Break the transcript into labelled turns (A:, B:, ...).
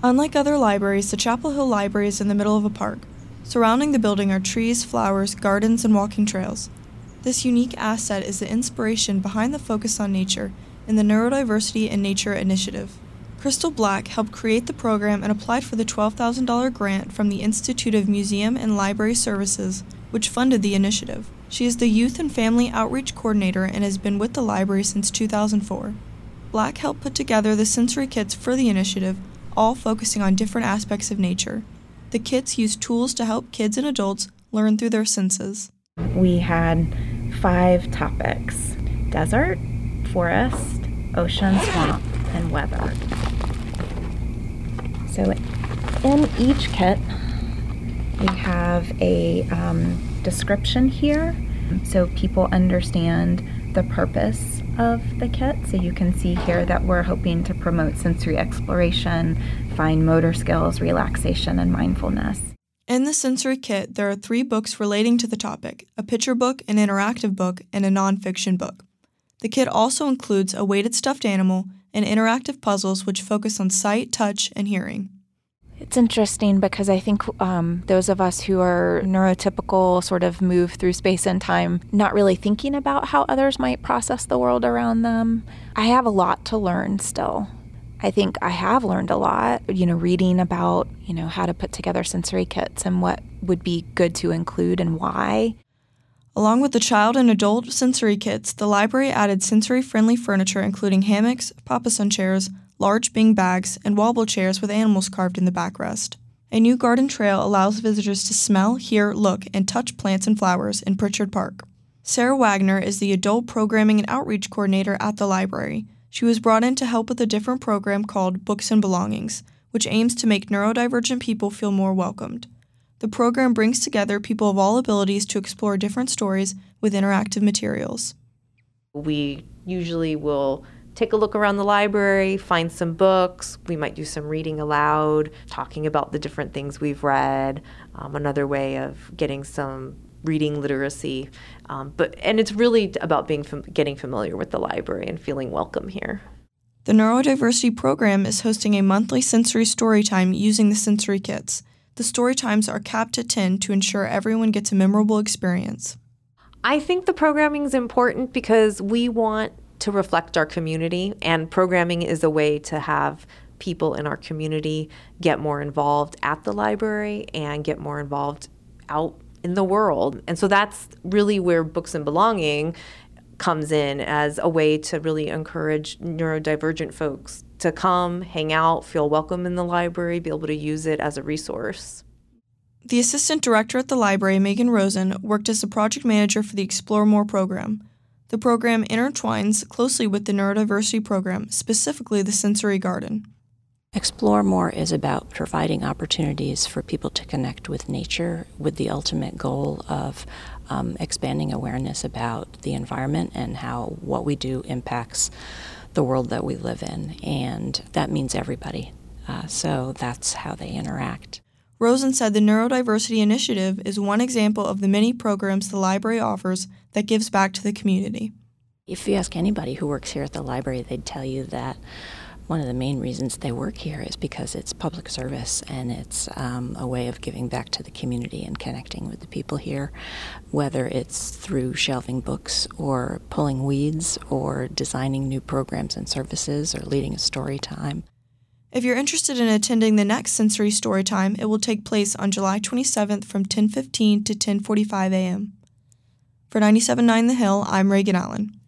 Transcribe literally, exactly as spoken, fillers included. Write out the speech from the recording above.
A: Unlike other libraries, the Chapel Hill Library is in the middle of a park. Surrounding the building are trees, flowers, gardens, and walking trails. This unique asset is the inspiration behind the focus on nature in the Neurodiversity in Nature initiative. Crystal Black helped create the program and applied for the twelve thousand dollars grant from the Institute of Museum and Library Services, which funded the initiative. She is the Youth and Family Outreach Coordinator and has been with the library since two thousand four. Black helped put together the sensory kits for the initiative, all focusing on different aspects of nature. The kits use tools to help kids and adults learn through their senses.
B: We had five topics: desert, forest, ocean, swamp, and weather. So in each kit, we have a um, description here so people understand the purpose of the kit. So you can see here that we're hoping to promote sensory exploration, fine motor skills, relaxation, and mindfulness.
A: In the sensory kit, there are three books relating to the topic: a picture book, an interactive book, and a nonfiction book. The kit also includes a weighted stuffed animal and interactive puzzles which focus on sight, touch, and hearing.
C: It's interesting because I think um, those of us who are neurotypical sort of move through space and time, not really thinking about how others might process the world around them. I have a lot to learn still. I think I have learned a lot, you know, reading about, you know, how to put together sensory kits and what would be good to include and why.
A: Along with the child and adult sensory kits, the library added sensory-friendly furniture including hammocks, papasan chairs, large Bing bags, and wobble chairs with animals carved in the backrest. A new garden trail allows visitors to smell, hear, look, and touch plants and flowers in Pritchard Park. Sarah Wagner is the Adult Programming and Outreach Coordinator at the library. She was brought in to help with a different program called Books and Belongings, which aims to make neurodivergent people feel more welcomed. The program brings together people of all abilities to explore different stories with interactive materials.
D: We usually will take a look around the library, find some books. We might do some reading aloud, talking about the different things we've read, um, another way of getting some reading literacy. Um, but and it's really about being fam- getting familiar with the library and feeling welcome here.
A: The Neurodiversity program is hosting a monthly sensory story time using the sensory kits. The story times are capped at ten to ensure everyone gets a memorable experience.
D: I think the programming is important because we want to reflect our community, and programming is a way to have people in our community get more involved at the library and get more involved out in the world. And so that's really where Books and Belonging comes in as a way to really encourage neurodivergent folks to come, hang out, feel welcome in the library, be able to use it as a resource.
A: The assistant director at the library, Megan Rosen, worked as the project manager for the Explore More program. The program intertwines closely with the neurodiversity program, specifically the sensory garden.
E: Explore More is about providing opportunities for people to connect with nature with the ultimate goal of um, expanding awareness about the environment and how what we do impacts the world that we live in. And that means everybody. Uh, so that's how they interact.
A: Rosen said the Neurodiversity Initiative is one example of the many programs the library offers that gives back to the community.
E: If you ask anybody who works here at the library, they'd tell you that one of the main reasons they work here is because it's public service and it's um, a way of giving back to the community and connecting with the people here, whether it's through shelving books or pulling weeds or designing new programs and services or leading a story time.
A: If you're interested in attending the next Sensory Storytime, it will take place on July twenty-seventh from ten fifteen to ten forty-five a.m. For ninety-seven point nine The Hill, I'm Reagan Allen.